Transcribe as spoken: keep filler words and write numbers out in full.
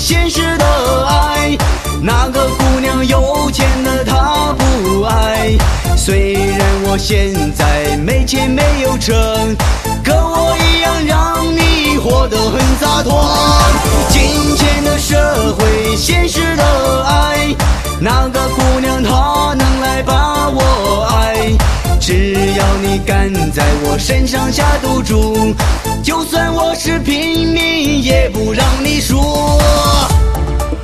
现实的爱。那个姑娘有钱的她不爱，虽然我现在没钱没有车，可我一样让你活得很洒脱。金钱的社会，现实的爱，那个姑娘她能来把我爱，只要你敢在我身上下赌注，就算我是平民也不让你输。